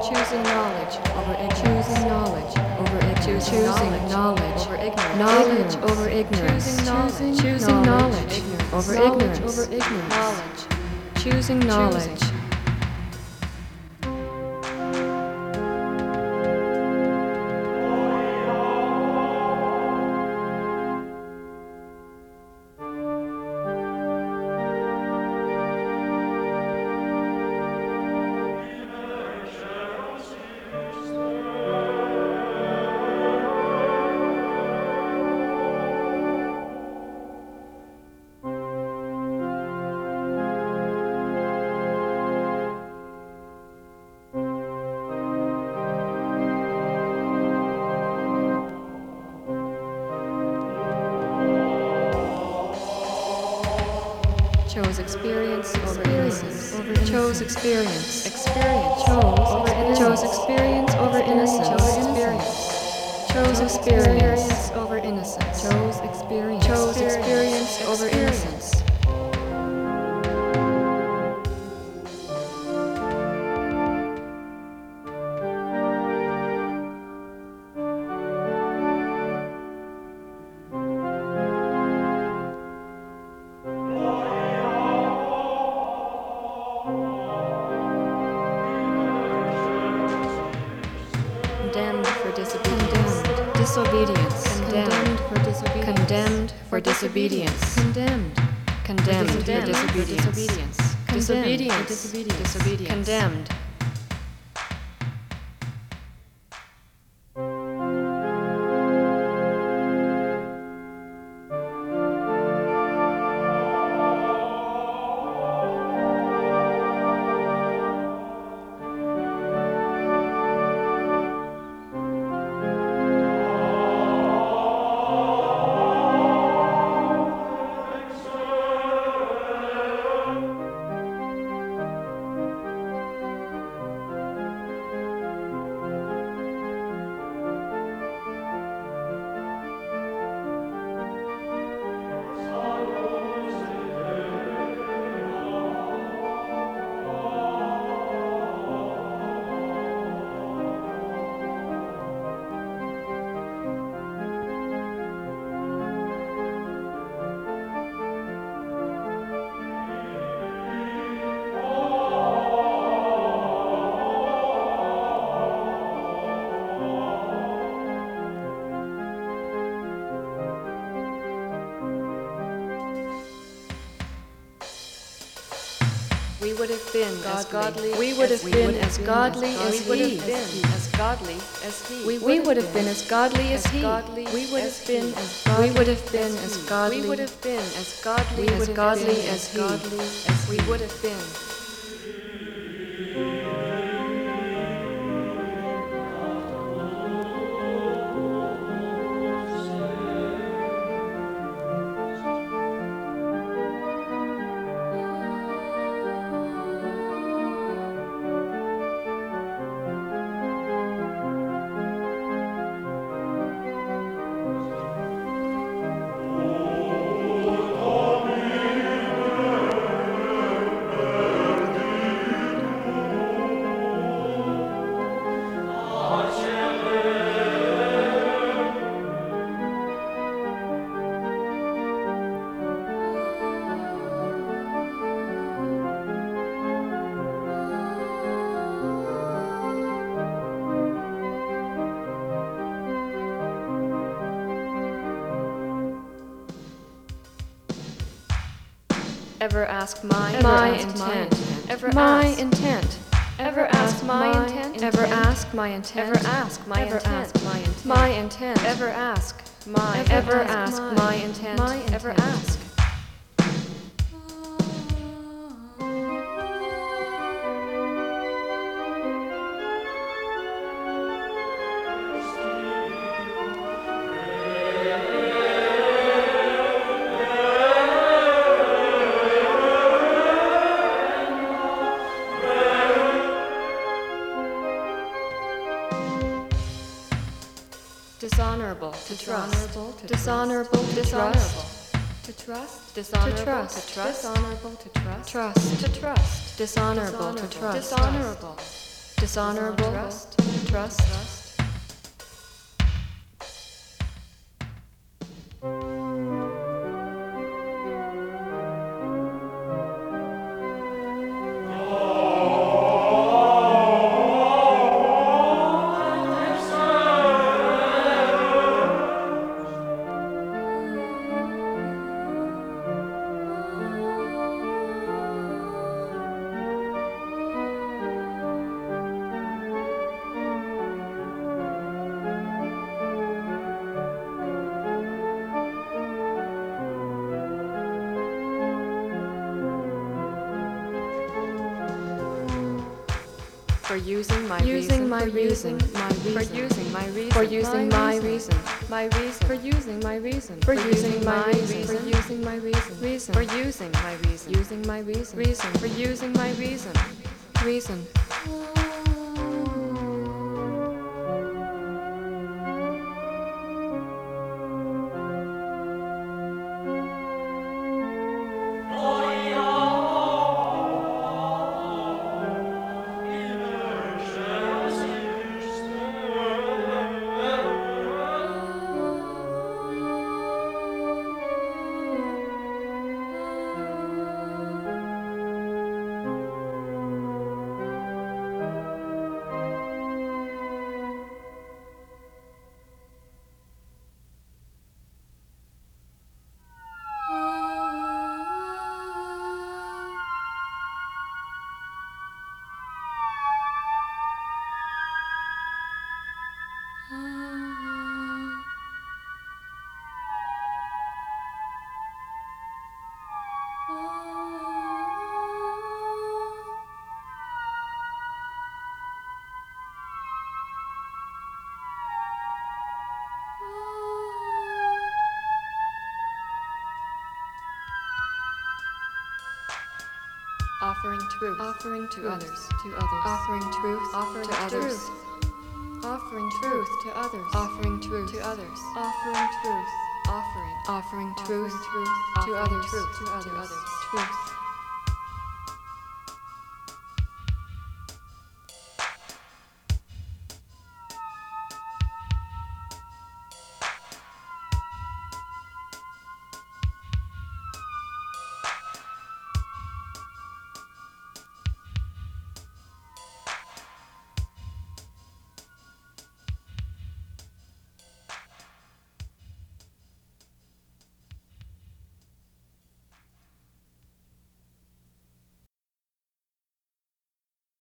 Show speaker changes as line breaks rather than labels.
choosing knowledge over ignorance, choosing knowledge over ignorance, choosing knowledge over ignorance, knowledge over ignorance, choosing knowledge over ignorance, knowledge, choosing knowledge. Chose experience over innocence. Chose experience. Chose experience over innocence. Chose experience over innocence. Chose experience over innocence. Condemned for disobedience. Condemned for disobedience. Condemned for disobedience. Disobedience. Condemned. We would have been as godly. We would have been as godly as he. We would have been as godly as he. We would have been as godly. We would have been as godly. We would have been as godly as he. We would have been. Ever ask my intent? Ever intent? Ever ask my intent? Ever ask my intent? Ever ask my intent? My intent? Ever ask my? Ever ask my intent? Ever ask? Dishonorable to trust. Dishonorable to trust. To trust. Dishonorable to trust. Dishonorable to trust. Trust to trust. Dishonorable to trust. Dishonorable. dishonorable trust. For using my reason, for using my reason, for using my reason, for using my reason, my reason, for using my reason, for using my reason, for using my reason, reason, for using my reason, using my reason, reason, for using my reason, reason. Offering truth, offering to others, offering truth, offering to others, offering truth to others, offering truth to others, offering truth, offering truth to others, truth.